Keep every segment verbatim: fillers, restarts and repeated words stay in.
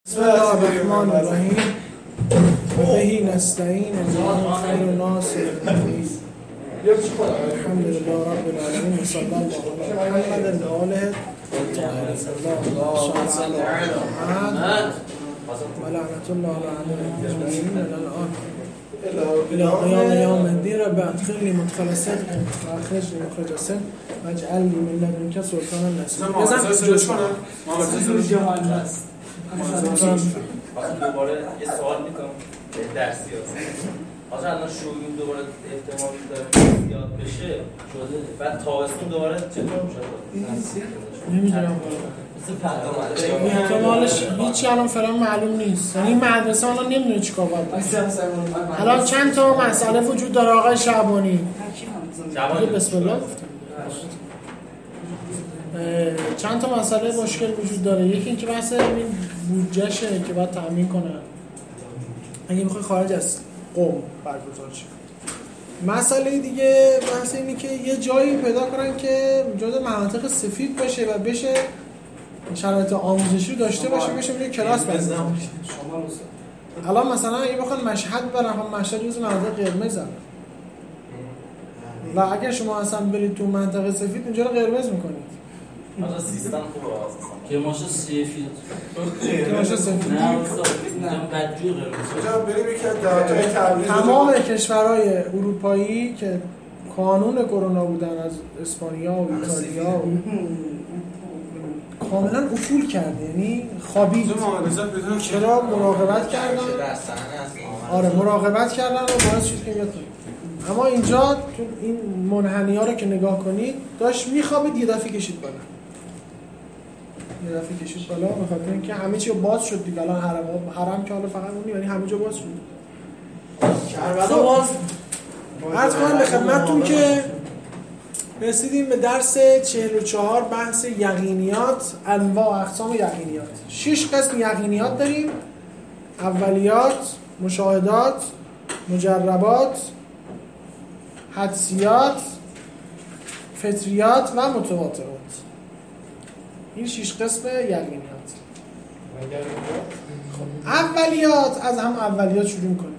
بسم الله الرحمن الرحیم بهی نستعین اللهم خیر ناصر الحمد لله رب العالمین صلی الله علی محمد و آله الطاهرین و لعنت الله علی اجمعین الان الى قیام یوم الدین. رب ادخلنی مدخل صدق و اخرجنی مخرج صدق واجعل لی من لدنک سلطانا نصیرا. بزن جوش کنم ما جهان هست. دوباره یه سوال میکنم در سیاست. آخه الان شوگیم دوباره احتمال داره زیاد بشه شده. بعد تابستون دوباره چطور میشه؟ نمیدونم. احتمالش هیچی الان فعلا معلوم نیست. یعنی مدرسه الان نمیدونه چیکار باید بکنه. الان چند تا مسئله وجود داره آقای شعبانی؟ شعبانی بسم الله گفتم. چند تا مسئله مشکل وجود داره. یکی اینکه بحث این بودجهشه که باید تامین کنن اگه میخوای خارج از قم برگزار شه. مسئله دیگه بحث اینه که یه جایی پیدا کنن که جزء مناطق سفید باشه و بشه شرایط آموزشی رو داشته باشه، بشه میره کلاس بزنه. الان مثلا اگه بخوان مشهد برن، هم مشهد جزء مناطق قرمزه و اگر شما اصلا برید تو منطقه سفید اونجا رو قرمز میکنید. آقا سیستم خوبه اساسا. که ماشه سفید. که ماشه سفید. نه استاد، میگم بدجور قرمز. آجا بریم یک دعوای تبلیغ. تمام کشورهای اروپایی که قانون کرونا بودن از اسپانیا و ایتالیا و کاملا افول کرده، یعنی خوابید. چرا مراقبت کردن؟ آره مراقبت کردن و باعث شد که بیاد. اما اینجا تو این منحنی‌ها رو که نگاه کنید داشت میخوابید، یه دفعه کشید بالا. یه دفعه کشید بالا به خاطر اینکه همه چی باز شد دیگه. الان حرم حرم که حالا فقط اون، یعنی همه جا باز شد. کربلا باز. عرض کنم به خدمتتون که رسیدیم به درس چهل و چهار بحث یقینیات، انواع و اقسام یقینیات. شش قسم یقینیات داریم: اولیات، مشاهدات، مجربات، حدسیات، فطریات و متواترات. این شش قسم یقینیات. اولیات، از هم اولیات شروع کنیم.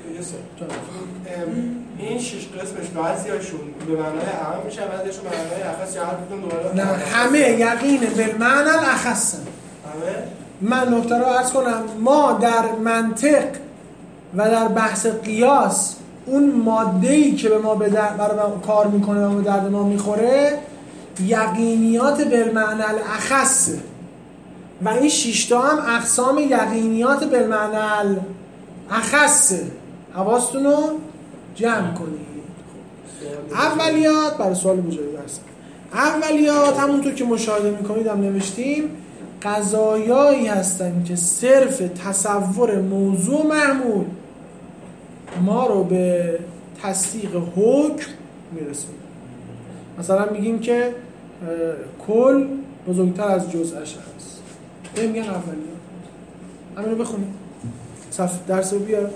این شش قسمش بعضیاشون به معنای اهم میشن، بعضیاشون به معنای اخص، یا هر کدوم دوباره نه همه یقین بالمعنى الاخص. همه من نکته رو عرض کنم، ما در منطق و در بحث قیاس اون ماده‌ای که به ما به درد برای ما کار میکنه و به درد ما میخوره یقینیات بالمعنى الاخص و این شش تا هم اقسام یقینیات بالمعنى الاخص. حواستون رو جمع کنید. اولیات برای سوال بزرگی هست. اولیات همونطور که مشاهده میکنید هم نوشتیم قضایایی هستن که صرف تصور موضوع محمول ما رو به تصدیق حکم میرسونه. مثلا میگیم که کل بزرگتر از جزءش هست. این میگن اولیات. همین رو بخونیم. صف درس رو بیار.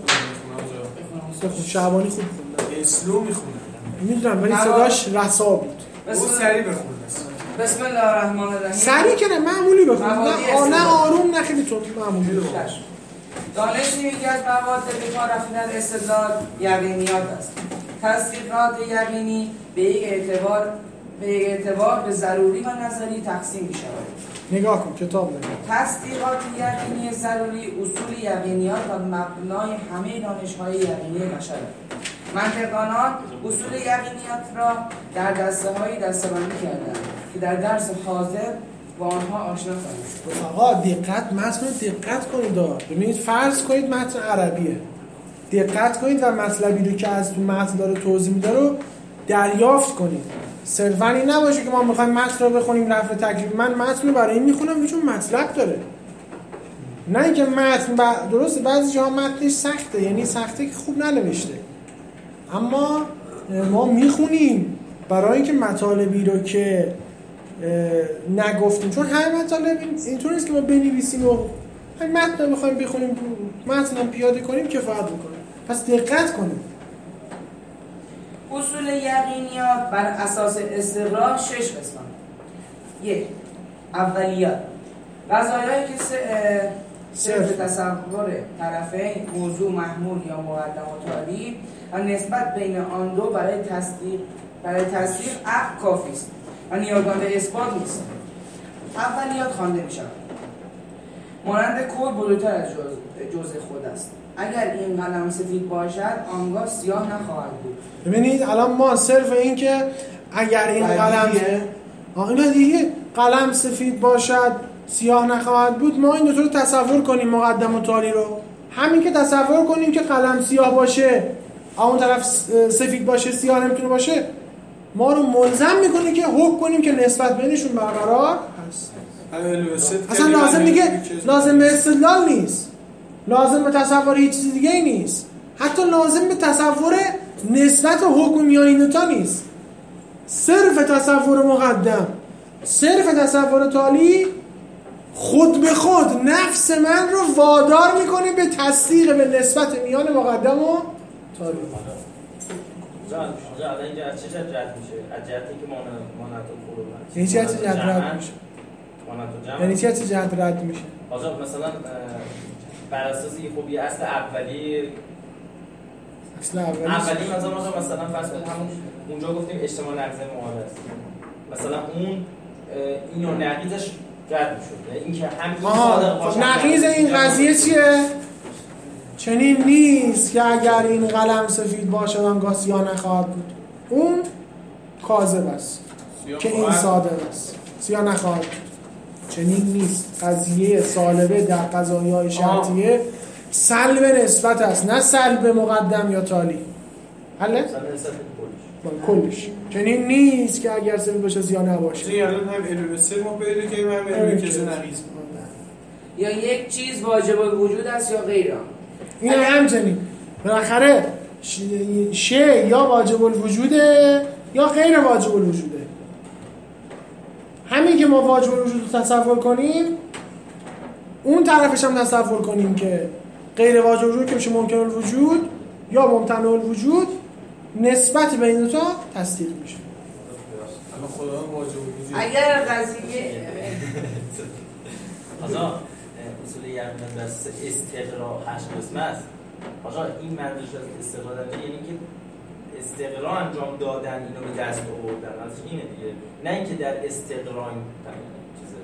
بخون. شعبانی خوب خوندن. اسلو میخونه. میدونم ولی صداش رسا بود. او سری بخونه. بسم الله الرحمن الرحیم. سری که نه معمولی بخون. نه نه آروم نه خیلی تند، معمولی بخون. دانش یکی از مواد به کار رفتن استدلال یقینیات است. تصدیقات یقینی به یک اعتبار به یک اعتبار به ضروری و نظری تقسیم می شود. نگاه کن کتاب نگاه. تصدیقات یقینی ضروری اصول یقینیات و مبنای همه دانش‌های یقینی بشر است. منطقدانان اصول یقینیات را در دسته‌های دسته‌بندی کردند که در درس حاضر با آنها آشنا خواهید. آقا دقت متن دقت کنید. ببینید فرض کنید متن عربیه. دقت کنید و مطلبی رو که از تو متن داره توضیح میده رو دریافت کنید. صرفاً این نباشه که ما می‌خوایم متن رو بخونیم رفع تکلیف. من متن رو برای این میخونم چون مطلب داره. نه اینکه متن با... درسته بعضی جاها متنش سخته، یعنی سخته که خوب ننوشته. اما ما میخونیم برای اینکه مطالبی رو که نگفتیم، چون همه مطالب اینطور نیست که ما بنویسیم و همین متن رو بخوایم بخونیم متن رو پیاده کنیم کفایت میکنه. پس دقت کنیم. اصول یقینیات بر اساس استقرار شش قسم. یک، اولیات. قضایایی که صرف تصور طرفین موضوع محمول یا مقدم و تالی و نسبت بین آن دو برای تصدیق برای تصدیق عقل کافی است و نیازمند به اثبات نیست. اولیات خوانده می شود. مانند کل بزرگتر از جز جزء خود است. اگر این قلم سفید باشد آنگاه سیاه نخواهد بود. ببینید الان ما صرف این که اگر این قلم اینا دیگه قلم سفید باشد سیاه نخواهد بود، ما این دو تا رو تصور کنیم، مقدم و تالی رو. همین که تصور کنیم که قلم سیاه باشه اون طرف سفید باشه سیاه نمیتونه باشه، ما رو ملزم میکنه که حکم کنیم که نسبت بینشون برقرار هست. اصلا لازم دیگه لازم به استدلال نیست، لازم به تصور هیچ چیز دیگه ای نیست، حتی لازم به تصور نسبت حکم میان این دوتا نیست. صرف تصور مقدم، صرف تصور تالی خود به خود نفس من رو وادار میکنه به تصدیق به نسبت میان مقدم و تالی. جان جان اینجا از چه جهت رد میشه؟ از جهتی که مانعت الخروج هست. یعنی چه جهت رد میشه؟ مانعت الجمع. یعنی چه جهت رد میشه؟ آقا مثلا بر اساس خب یه اصل اولی اصل اولی اولی مثلا مثلا فرض کنید همون اونجا گفتیم اجتماع نقیضه معادله است. مثلا اون اینو نقیضش رد میشد. این که همین آها نقیض این قضیه چیه؟ چنین نیست که اگر این قلم سفید باشه آنگاه سیاه نخواهد بود. اون کاذب است که این صادق است، سیاه نخواهد بود. چنین نیست. قضیه سالبه در قضایای شرطیه سلب نسبت است، نه سلب مقدم یا تالی. حله؟ کلش. چنین نیست که اگر سفید باشه سیاه نباشه. این الان هم علل سه ما پیدا کنیم هم علل کز نقیض. یا یک چیز واجب الوجود است یا غیر آن. این همچنین بالاخره ش یا واجب الوجوده یا غیر واجب الوجوده. همین که ما واجب الوجود رو تصور کنیم اون طرفش هم تصور کنیم که غیر واجب الوجود که میشه ممکن الوجود یا ممتنع الوجود، نسبت بین دو تا تصدیق میشه. اما خدا واجب الوجود اگر قضیه آقا اصول یقین بر استقرا هشت قسم است. آقا این منظورش از استقرا داره یعنی که استقرا انجام دادن اینو به دست آوردن، از اینه دیگه، نه اینکه در استقرا این چیزه.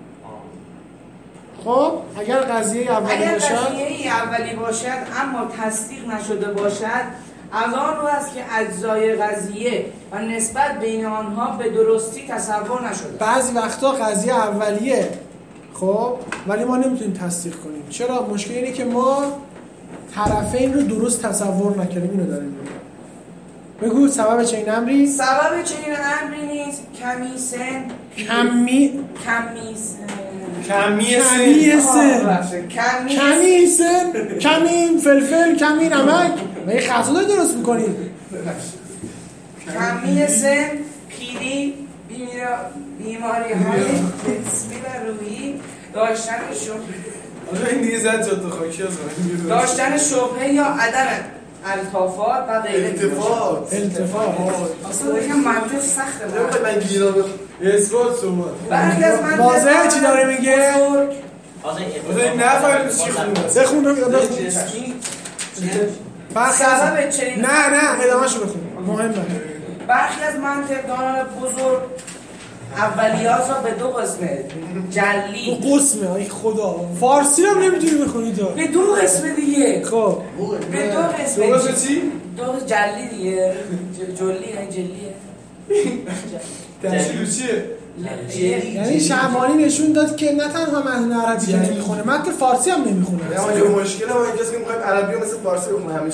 خب اگر قضیه اولی اگر باشد قضیه اولی باشد اما تصدیق نشده باشد، از آن رو است که اجزای قضیه و نسبت بین آنها به درستی تصور نشده. بعضی وقتا قضیه اولیه خب ولی ما نمیتونیم تصدیق کنیم. چرا؟ مشکل اینه که ما طرفین رو درست تصور نکردیم. اینو داریم میگیم. بگو سبب چنین امری؟ سبب چنین امری نیست کمی سن کمی کمی سن کمی کمی سن کمی کمی سن کمی فلفل کمی نمک. ما یه خطا داری درست میکنید. کمی سن پیری بیماری های جسمی و روحی، داشتن شبهه آقا این دیگه زد جاده خاکی از من داشتن شبهه یا عدم التفات و غیره. التفات التفات اصلا بگم منطق سخته. نمیخواد من گیرا بخ اثبات شما برخی از منطق واضحه چی داره میگه؟ آقا این نفهمید چی خونده. بخون بخون برخی از سبب چنین نه نه ادامه‌شو بخون مهمه. برخی از منطقدانان بزرگ اولیات را به دو قسم جلی تو قسمه ای خدا فارسی هم نمیتونی بخونی تو. به دو قسم دیگه خب به دو قسم دو قسم چی؟ دو قسم جلی دیگه ج- جلی نه جلیه تشکیل چیه؟ جلی یعنی شعبانی نشون داد که نه تنها متن عربی که نمیخونه متن فارسی هم نمیخونه. اما یه مشکل ما اینجاست که میخوایم عربی رو مثل فارسی بخونیم همیشه.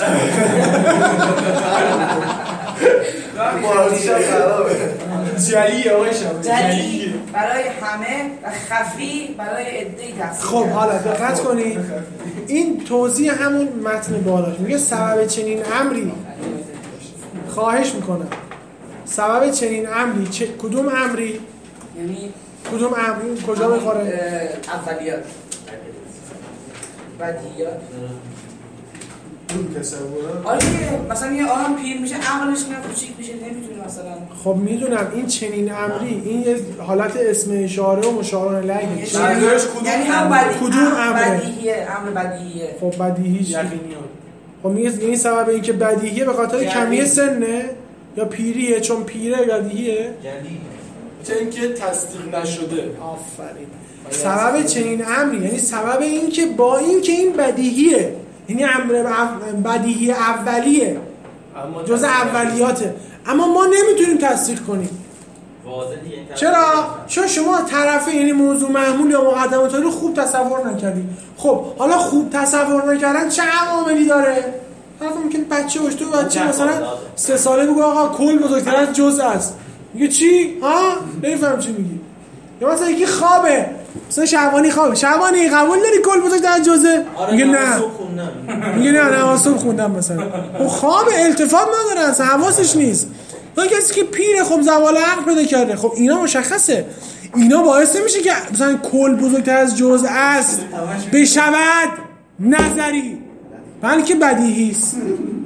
فارسی هم خرابه. جلی آقای شما جلی برای همه و خفی برای عده‌ای تفسیر. خب حالا دقت کنید این توضیح همون متن بالاش میگه سبب چنین امری. خواهش میکنم سبب چنین امری چه کدوم امری؟ یعنی کدوم امری کجا بخوره؟ اولیات بدیهیات این تصورات. آره مثلا یه آدم پیر میشه عقلش میاد کوچیک میشه نمیتونه مثلا. خب میدونم این چنین امری این یه حالت اسم اشاره و مشاره الیه. منظورش کدوم یعنی هم امر؟ بدیهی کدوم امره؟ بدیهیه امر بدیهیه. خب بدیهی چیه؟ خب میگه این سبب این که بدیهیه به خاطر کمی سنه یا پیریه چون پیره بدیهیه؟ یعنی چه اینکه تصدیق نشده. آفرین. سبب چنین امری یعنی سبب این که با این که این بدیهیه یعنی امر بدیهی اولیه جز اولیاته اما ما نمیتونیم تصدیق کنیم. چرا؟ چون شما طرفه یعنی موضوع محمول یا مقدمات رو خوب تصور نکردی. خب حالا خوب تصور نکردن چه عواملی داره؟ طرف ممکنه بچه باشه تو بچه مثلا سه ساله بگو آقا کل بزرگتر از جزء است. میگه چی؟ ها؟ نمیفهم چی میگی. یا مثلا یکی خوابه. مثلا شعبانی خوابه. شعبانی قبول داری کل بزرگتر از جزء؟ میگه نه. میگه نه نماز صبح خوندم مثلا. اون خواب التفات نداره اصلا حواسش نیست. اون کسی که پیره خب زوال عقل پیدا کرده. خب اینا مشخصه. اینا باعث نمیشه که مثلا کل بزرگتر از جزء است بشود نظری. بلکه بدیهی است.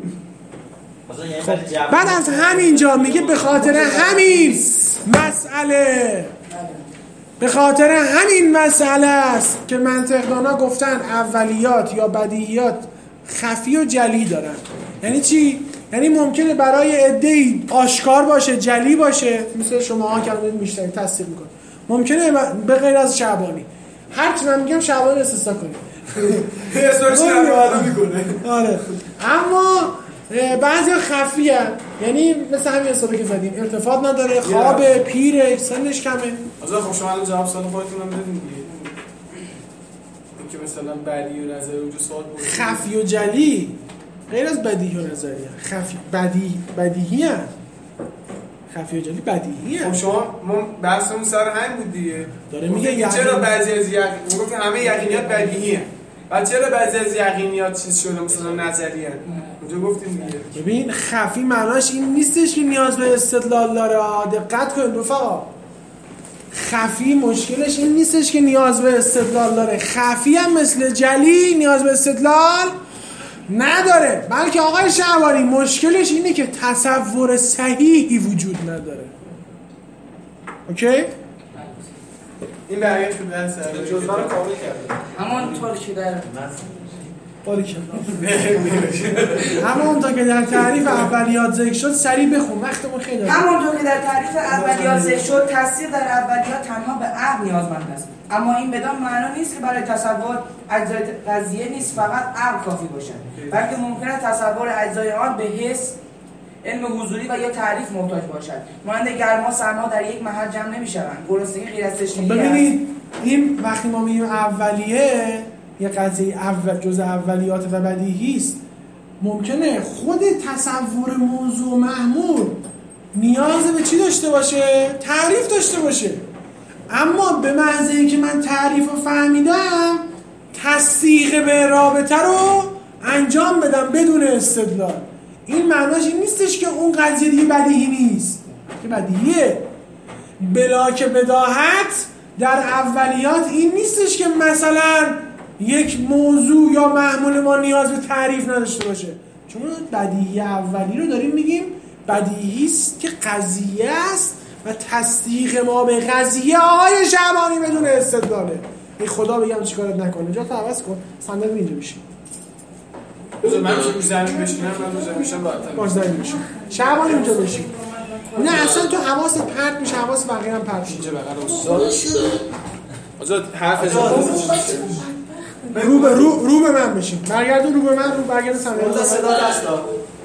خب بعد از همینجا میگه به خاطر همین مسئله به خاطر همین مسئله است که منطقدانا گفتن اولیات یا بدیهیات خفی و جلی دارن. یعنی چی؟ یعنی ممکنه برای عده‌ای آشکار باشه جلی باشه مثل شما ها که الان میشنوید تصدیق میکنه ممکنه به غیر از شعبانی هر چی من میگم شعبانی استثنا کنید اسمش رو میکنه. آره اما بعضی خفیه یعنی مثل همین حسابی که زدیم ارتفاع نداره خواب پیره سنش کمه. آزاد خب شما الان جواب سوال خودتون هم بدین دیگه اینکه مثلا بدیهی و نظری اونجا سوال بود خفی و جلی غیر از بدیهی و نظریه. خفی بدی بدیهی هست خفی و جلی بدیهی هست. خب شما ما بحثمون سر همین بود دیگه داره میگه چرا بعضی از یقین میگه همه یقینیات بدیهی هست و چرا بعضی از یقینیات چیز شده مثلا نظری هست اونجا گفتیم دیگه. ببین خفی معناش این نیستش که نیاز به استدلال داره. دقت کنید رفقا خفی مشکلش این نیستش که نیاز به استدلال داره. خفی هم مثل جلی نیاز به استدلال نداره بلکه آقای شعبانی مشکلش اینه که تصور صحیحی وجود نداره. اوکی؟ این برگشت به بحث جزوه رو کامل کرده همانطور که در همانطور که در تعریف اولیات ذکر شد سریع بخون وقتمون خیلی داره. همانطور که در تعریف اولیات ذکر شد تصدیق در اولیات تنها به عقل نیازمند است اما این بدان معنا نیست که برای تصور اجزای قضیه نیست فقط عقل کافی باشد بلکه ممکنه تصور اجزای آن به حس علم حضوری و یا تعریف محتاج باشد. مانند گرما سرما در یک محل جمع نمی‌شوند. گرسنگی غیر از تشنگی. ببینید این وقتی ما میگیم اولیه یه قضیه اول جزء اولیات و بدیهی است ممکنه خود تصور موضوع محمول نیاز به چی داشته باشه؟ تعریف داشته باشه اما به محض اینکه من تعریف رو فهمیدم تصدیق به رابطه رو انجام بدم بدون استدلال. این معناش این نیستش که اون قضیه دیگه بدیهی نیست که بدیهیه. بلا که بداهت در اولیات این نیستش که مثلا یک موضوع یا محمول ما نیاز به تعریف نداشته باشه چون بدیهی اولی رو داریم میگیم بدیهی است که قضیه است و تصدیق ما به قضیه آقای شعبانی بدون استدلاله. ای خدا بگم چیکارت نکنه جا تو عوض کن صندوق اینجا بشین بذار من چه زمین بشینم من روزا میشم باز زمین بشین شعبانی اونجا بشین نه اصلا تو حواست پرت میشه حواس بقیه هم پرت میشه بغل استاد آزاد حرف رو به رو رو به من بشین برگردون رو به من رو برگرد صندوق اون صدا هست آقا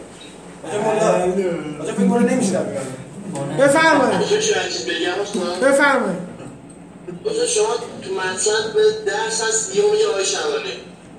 آقا فکر کنم نمیشه بفرمایید بفرمایید آقا شما تو مطلب به درس هست یه میگه آقای شعبانی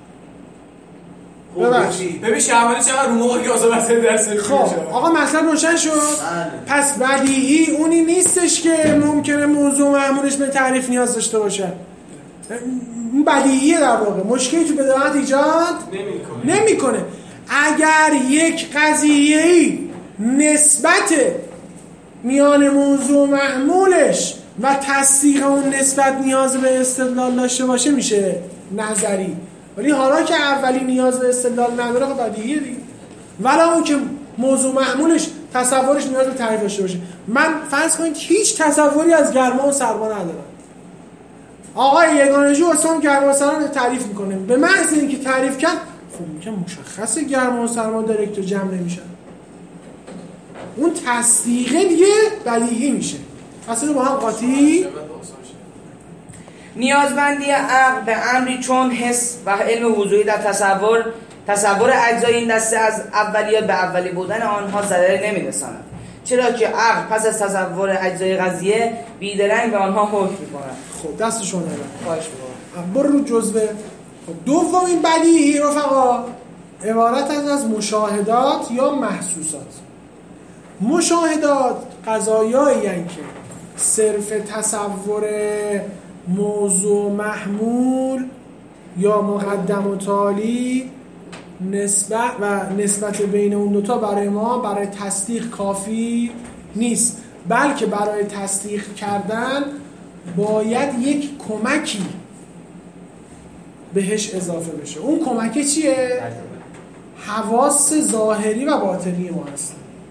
ببخشید ببین شعبانی چقدر رو موقع که آزاد واسه درس خب آقا مطلب روشن شد پس بدیهی اونی نیستش که ممکنه موضوع معمولش به تعریف نیاز داشته باشه اون بدیهیه در واقع مشکلی تو بداهت ایجاد نمیکنه نمیکنه. اگر یک قضیه‌ای نسبت میان موضوع معمولش و تصدیق اون نسبت نیاز به استدلال داشته باشه میشه نظری ولی حالا که اولی نیاز به استدلال نداره خب بدیهیه دیگه. ولا اون که موضوع محمولش تصورش نیاز به تعریف داشته باشه. من فرض کنید هیچ تصوری از گرما و سرما ندارم. آقای یگانجی واسه گرما و سرما رو تعریف میکنه. به محض اینکه تعریف کرد خب میگم مشخصه گرما و سرما دایرکت جمع نمیشن. اون تصدیقه دیگه بدیهی میشه. اصلا با هم قاطی. نیازمندی عقل به امری چون حس و علم حضوری در تصور تصور اجزای این دسته از اولیات به اولی بودن آنها ضرری نمی‌رساند، چرا که عقل پس از تصور اجزای قضیه بیدرنگ به آنها حکم می‌کند. خب دستشون نمی‌ره. خواهش می‌کنم. برو رو جزوه. خب دومین بدیهی رفقا عبارت از از مشاهدات یا محسوسات. مشاهدات قضایایی هستند که صرف تصور موضوع محمول یا مقدم و تالی نسبت و نسبت بین اون دوتا برای ما برای تصدیق کافی نیست، بلکه برای تصدیق کردن باید یک کمکی بهش اضافه بشه. اون کمک چیه؟ حواس ظاهری و باطنی ما هست.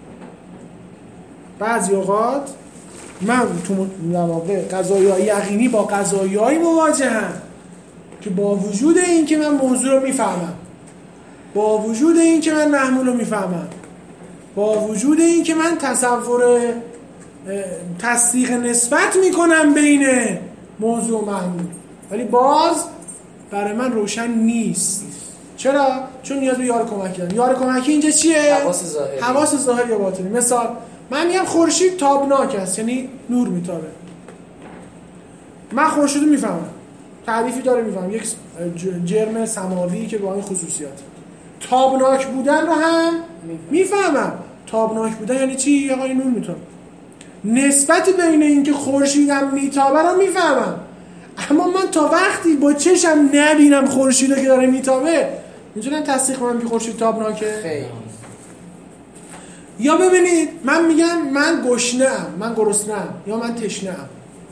بعضی اوقات من تو مواقع قضایای یقینی با قضایایی مواجهم که با وجود این که من موضوع رو میفهمم، با وجود این که من محمول رو میفهمم، با وجود این که من تصور تصدیق نسبت میکنم بین موضوع و محمول، ولی باز برای من روشن نیست. چرا؟ چون نیاز به یار کمکی دارم. یار کمکی اینجا چیه؟ حواس ظاهری. حواس ظاهری یا باطنی. مثال من میگم خورشید تابناک است، یعنی نور میتابه. من خورشید رو میفهمم، تعریفی داره میفهمم، یک جرم سماوی که با این خصوصیات. تابناک بودن رو هم میفهمم. تابناک بودن یعنی چی؟ یه قای نور میتابه. نسبت بین این که خورشیدم میتابه رو میفهمم، اما من تا وقتی با چشم نبینم خورشید رو که داره میتابه میتونم تصدیق کنم که خورشید تابناکه؟ خیلی. یا ببینید من میگم من گشنه‌ام، من گرسنه‌ام، یا من تشنه‌ام.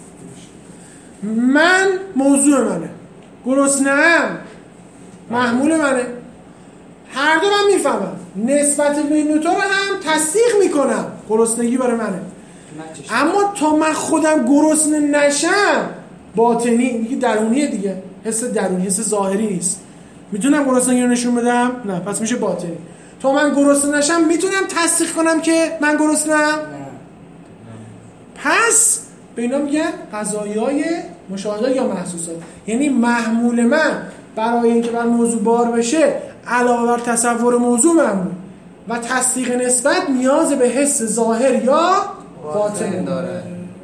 من موضوع منه، گرسنه‌ام محمول منه. هر دو من میفهمم، نسبت بین دو تا رو هم تصدیق میکنم. گرسنگی برای منه، اما تا من خودم گرسنه نشم باطنی میگه درونیه دیگه، حس درونی، حس ظاهری نیست. میتونم گرسنگی رو نشون بدم؟ نه، پس میشه باطنی. تا من گرسنه نشم میتونم تصدیق کنم که من گرسنه‌ام؟ پس به اینا میگن قضایای مشاهدات یا محسوسات. یعنی محمول من برای اینکه بر موضوع بار بشه علاوه بر تصور موضوع محمول و تصدیق نسبت نیاز به حس ظاهر یا باطن داره.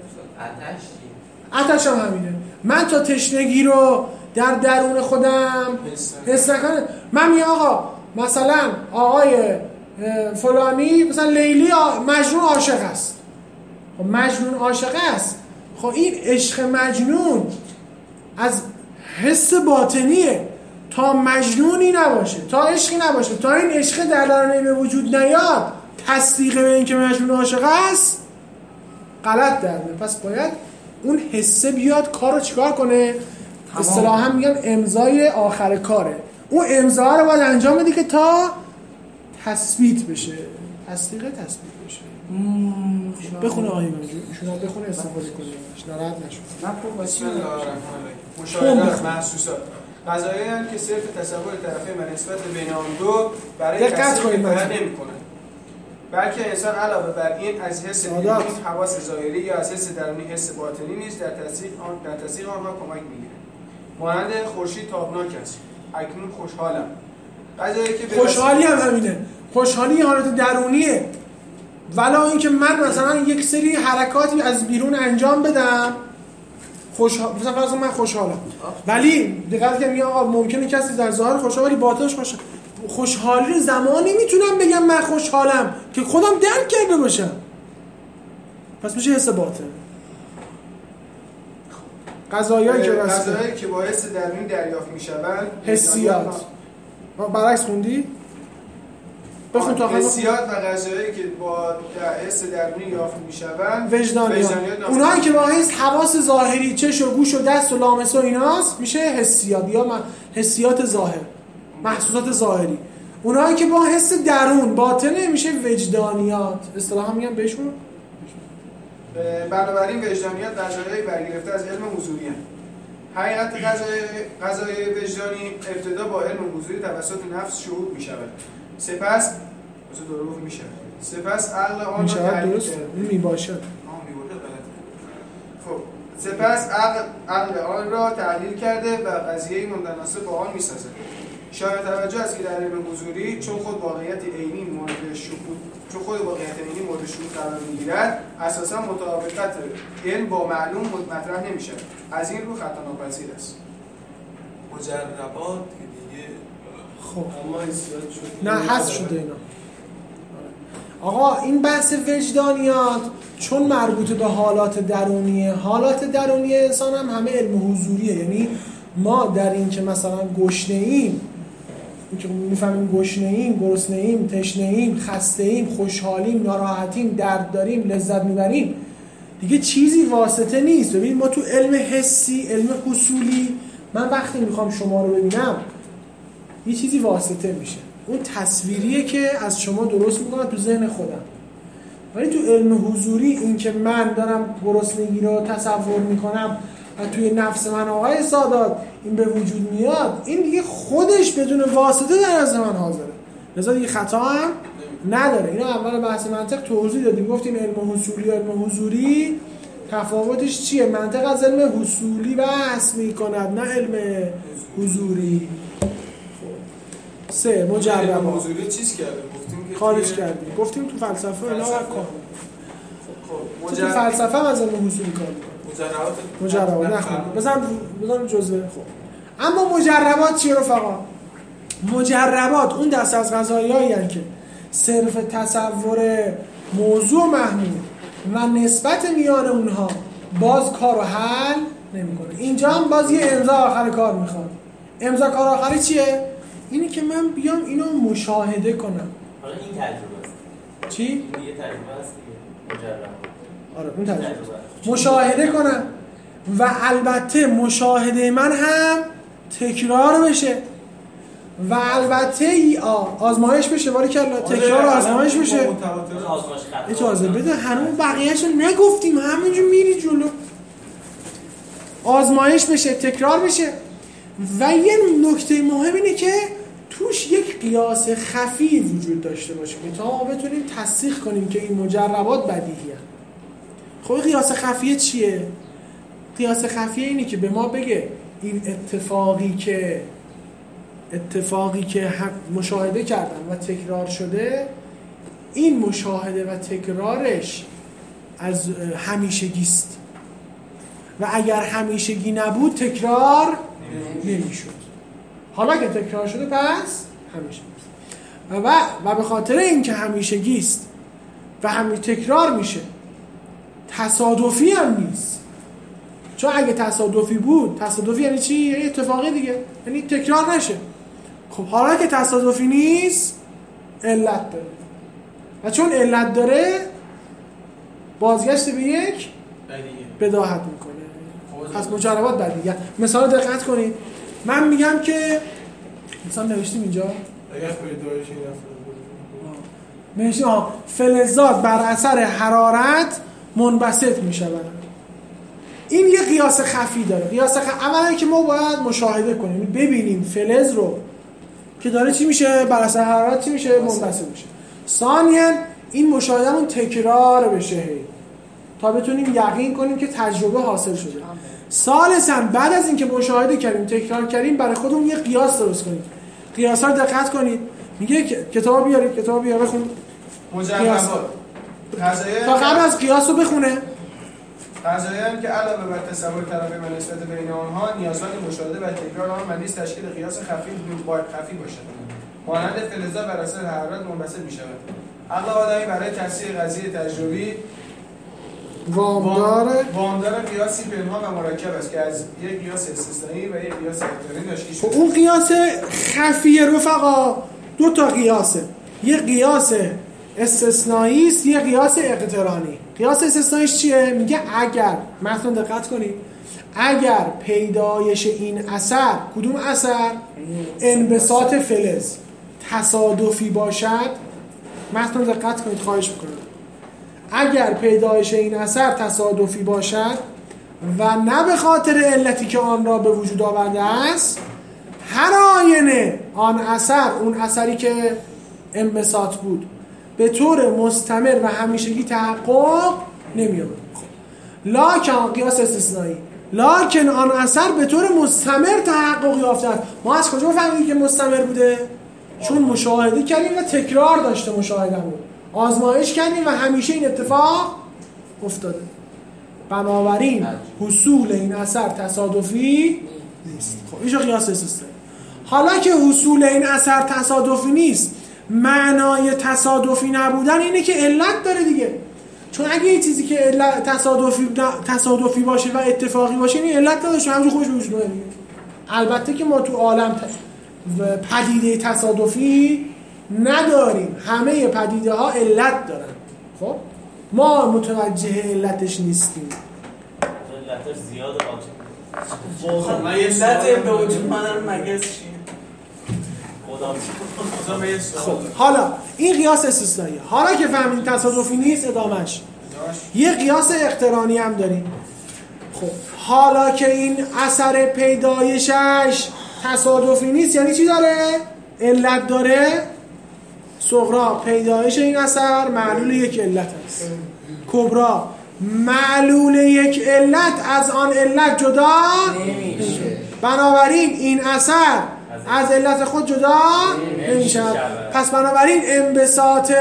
آتش هم همینه. من تا تشنگی رو در درون خودم حس نکنم، من میگم آقا مثلا آقای فلانی مثلا لیلی مجنون عاشق است. خب مجنون عاشق است، خب این عشق مجنون از حس باطنیه. تا مجنونی نباشه، تا عشقی نباشه، تا این عشق در درونی به وجود نیاد تصدیق به این که مجنون عاشق است غلط درده. پس باید اون حسه بیاد کارو چیکار کنه؟ اصطلاحا میگن امضای آخر کاره. اون امضا رو باید انجام بدی که تا تثبیت بشه، تصدیق تثبیت بشه. بخونه آقای منجور، ایشون بخونه استفاده کنید، ناراحت نشید. من خوب بسم الله الرحمن الرحیم. مشاهدات محسوسات قضایایی هستند که صرف تصور طرفین و نسبت بین آن دو برای تصدیق کفایت نمی‌کنند، بلکه انسان علاوه بر این از حس بیرونی حواس ظاهری یا از حس درونی حس باطنی نیز در تصدیق آن در تصدیق آنها کمک می‌گیرد. مانند خورشید تابناک است، اکنون خوشحالم. قضایی که خوشحالی هم همینه. خوشحالی حالت درونیه، ولا اینکه من مثلا یک سری حرکاتی از بیرون انجام بدم خوشحال، مثلا فرض من خوشحالم، ولی دقت کنید آقا ممکنه کسی در ظاهر خوشحال ولی باطنش خوشحال. خوشحالی رو زمانی میتونم بگم من خوشحالم که خودم درک کرده باشم، پس میشه حس باطن. قضایایی که قضایایی که با حس درونی دریافت میشوند حسیات. برعکس خوندی؟ بخون تا آخر. حسیات و غذایی که با حس درونی یافت میشوند وجدانیات. اونایی که با حس حواس ظاهری چش و گوش و دست و لامسه و ایناست میشه حسیات یا حسیات ظاهر، محسوسات ظاهری. اونایی که با حس درون باطنه میشه وجدانیات. اصطلاحا میگم بهشون. بنابراین وجدانیات غذایی برگرفته از علم حضوری هستند. حقیقت غذای غذای وجدانی ابتدا با علم حضوری توسط نفس شهود میشود. سپس واسه دروغ میشه. سپس عقل آن را تحلیل درست می باشد. آه می باشد غلط. خب سپس عقل عقل آن را تحلیل کرده و قضیه متناسب با آن میسازد. شاید توجه است که در علم حضوری چون خود واقعیت عینی مورد شهود چون خود واقعیت عینی مورد شهود قرار میگیرد اساسا مطابقت علم با معلوم مطرح نمیشه. از این رو خطا ناپذیر است. مجربات که دیگه خب اما حسیات شد نه حذف شده اینا. آقا این بحث وجدانیات چون مربوط به حالات درونیه، حالات درونی انسان هم همه علم حضوریه. یعنی ما در این که مثلا گشنه ایم، این که میفهمیم گشنه ایم، گرسنه ایم، تشنه ایم، خسته ایم، خوشحالیم، ناراحتیم، درد داریم، لذت میبریم، دیگه چیزی واسطه نیست. ببینید ما تو علم حسی، علم حصولی، من وقتی میخوام شما رو ببینم یه چیزی واسطه میشه، اون تصویریه که از شما درست میکنم تو ذهن خودم. ولی تو علم حضوری این که من دارم گرسنگی رو تصور میکنم و توی نفس من آقای سادات این به وجود میاد، این دیگه خودش بدون واسطه در از من حاضره، لذا دیگه خطا هم نداره. اینو اول بحث منطق توضیح دادیم، گفتیم علم حصولی و علم حضوری تفاوتش چیه؟ منطق از علم حصولی بحث میکند، نه علم حضوری. سه مجربات حضوری چیز کرده گفتیم که خارج کردیم، گفتیم تو فلسفه اینا کار خب تو فلسفه هم از علم حصولی کار میکنه. مجربات مجربات نخوند بزن بزن جزوه. خب اما مجربات چیه رفقا؟ مجربات اون دست از قضایایی هستند که صرف تصور موضوع محمول و نسبت میان اونها باز کارو حل نمیکنه. اینجا هم باز یه امضا آخر کار میخواد. امضا کار آخری چیه؟ اینی که من بیام اینو مشاهده کنم. حالا این تجربه است. چی؟ این یه تجربه است دیگه. مجربات. آره اون تجربه. مشاهده کنم و البته مشاهده من هم تکرار بشه و البته ای آزمایش بشه. باری که تکرار آزمایش بشه. اجازه بده هنوز بقیه‌اشو نگفتیم، همینجور میری جلو. آزمایش بشه، تکرار بشه و یه نکته مهم اینه که توش یک قیاس خفی وجود داشته باشه که تا ما بتونیم تصدیق کنیم که این مجربات بدیهیه. خب قیاس خفیه چیه؟ قیاس خفیه اینه که به ما بگه این اتفاقی که اتفاقی که مشاهده کردم و تکرار شده، این مشاهده و تکرارش از همیشگیست و اگر همیشگی نبود تکرار نمیشد. حالا که تکرار شده پس همیشگیست و و به خاطر اینکه همیشگیست و همین تکرار میشه، تصادفی هم نیست. چون اگه تصادفی بود، تصادفی یعنی چی؟ یعنی اتفاقی دیگه، یعنی تکرار نشه. خب حالا که تصادفی نیست علت داره و چون علت داره بازگشت به یک بداهت میکنه. پس مجربات بدیهیه. مثلا دقت کنید، من میگم که مثلا نوشتیم اینجا نوشتیم ها فلزات بر اثر حرارت منبسط میشوند. این یه قیاس خفی داره. قیاس خفی اولا که ما باید مشاهده کنیم، ببینیم فلز رو که داره چی میشه، بر اثر حرارت چی میشه، منبسط میشه. ثانیاً این مشاهدهمون تکرار بشه تا بتونیم یقین کنیم که تجربه حاصل شده. ثالثاً بعد از اینکه مشاهده کردیم، تکرار کردیم، برای خودمون یه قیاس درست کنیم. قیاسا رو دقت کنید. میگه کتاب بیارید، کتاب بیار بخون. مجربات تا قبل از قیاس رو بخونه. قضایایی که علاوه بر تصور طرفین و نسبت بین آنها نیازمند مشاهده و تکرار آن و نیز تشکیل قیاس خفی باید خفی باشد. مانند فلزات بر اثر حرارت منبسط می‌شود. عقل آدمی برای تفسیر قضیه تجربی وامدار وامدار قیاسی پنهان و مرکب است که از یک قیاس استثنایی و یک قیاس احتمالی تشکیل شده. اون قیاس خفی رفقا دو تا قیاسه. یه قیاس استثنایی است، یه قیاس اقترانی. قیاس استثناییش چیه؟ میگه اگر، مثلا دقت کنید، اگر پیدایش این اثر، کدوم اثر؟ انبساط فلز تصادفی باشد، مثلا دقت کنید خواهش میکنم، اگر پیدایش این اثر تصادفی باشد و نه به خاطر علتی که آن را به وجود آورده است، هر آینه آن اثر، اون اثری که انبساط بود، به طور مستمر و همیشگی تحقق نمی‌یابد. لکن قیاس استثنایی، لکن آن اثر به طور مستمر تحقق یافته است. ما از کجا فهمیدیم که مستمر بوده؟ چون مشاهده کردیم و تکرار داشته مشاهدهمون، آزمایش کردیم و همیشه این اتفاق افتاده. بنابراین حصول این اثر تصادفی نیست. خب اینجا قیاس استثنایی. حالا که حصول این اثر تصادفی نیست، معنای تصادفی نبودن اینه که علت داره دیگه. چون اگه یه چیزی که علت تصادفی تصادفی باشه و اتفاقی باشه، این علت نداشته، همونجوری خودش به وجود میاد دیگه. البته که ما تو عالم پدیده تصادفی نداریم، همه پدیده ها علت دارن. خب ما متوجه علتش نیستیم. علتش زیاده باشه. خب من یه علت به وجود اومدن مگس چیه؟ خب حالا این قیاس استثنایی. حالا که فهمیدیم تصادفی نیست، ادامش یه قیاس اقترانی هم داریم. خب حالا که این اثر پیدایشش تصادفی نیست، یعنی چی داره؟ علت داره. صغرا پیدایش این اثر معلول یک علت است. کبرا معلول یک علت از آن علت جدا نمیشه. بنابراین این اثر از علت خود جدا نمیشه. پس بنابراین انبساط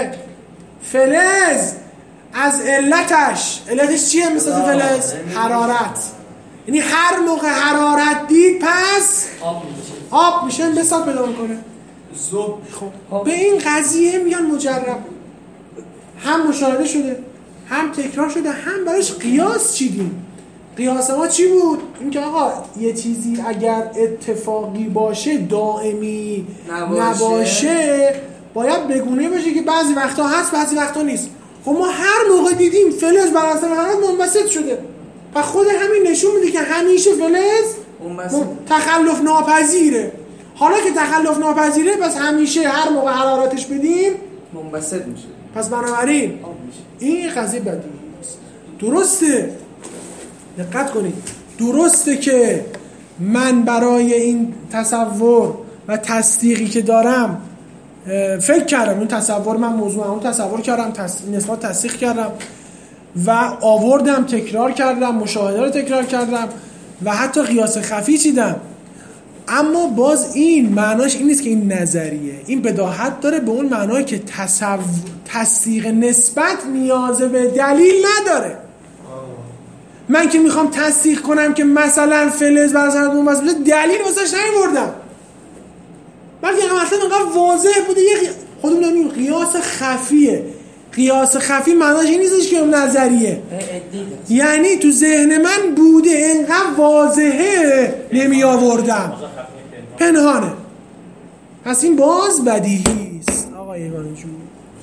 فلز از علتش، علتش چیه انبساط فلز؟ حرارت. یعنی هر موقع حرارت دید پس آب میشه، انبساط پیدا میکنه. خب به این قضیه میگن مجرب، هم مشاهده شده، هم تکرار شده، هم براش قیاس چیدیم. قیاس ما چی بود؟ این که آقا یه چیزی اگر اتفاقی باشه، دائمی نباشه, نباشه باید بگونه باشه که بعضی وقتا هست بعضی وقتا نیست. خب ما هر موقع دیدیم فلز بر اثر حرارت منبسط شده، و خود همین نشون میده که همیشه فلز تخلف ناپذیره. حالا که تخلف ناپذیره، پس همیشه هر موقع حرارتش بدیم منبسط میشه. پس بنابراین این قضیه بدیهی است. درسته، دقت کنید، درسته که من برای این تصور و تصدیقی که دارم فکر کردم، اون تصور من موضوع اون تصور کردم، تص... نسبت تصدیق کردم و آوردم، تکرار کردم، مشاهده رو تکرار کردم و حتی قیاس خفی چیدم. اما باز این معناش این نیست که این نظریه، این بداهت داره به اون معنایی که تصور تصدیق نسبت نیاز به دلیل نداره. من که میخوام تصدیق کنم که مثلا فلز بر اثر منبسط بشه، دلیل واسش نیاوردم، بلکه مثلا انقدر واضح بوده. یه خودمون داریم قیاس خفیه. قیاس خفی معناش این نیستش که اون نظریه، یعنی تو ذهن من بوده، انقدر واضحه نمی آوردم، پنهانه. پس این باز بدیهی است آقای ایوان جون.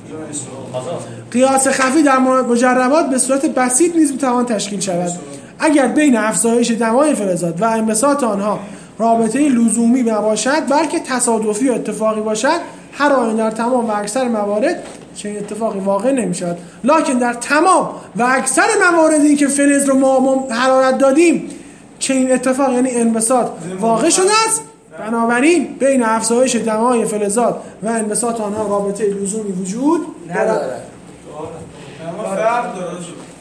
قیاس خفی در مجربات به صورت بسیط نیز میتوان تشکیل شود اگر بین افزایش دمای فلزات و انبساط آنها رابطه لزومی نباشد، بلکه تصادفی و اتفاقی باشد. هر آینه در تمام و اکثر موارد چنین اتفاقی واقع نمی‌شود، لکن در تمام و اکثر مواردی که فلز رو ما حرارت دادیم چنین اتفاق یعنی انبساط واقع شده است. بنابراین بین افزایش دمای فلزات و انبساط آنها رابطه لزومی وجود ندارد. اما فرق داره.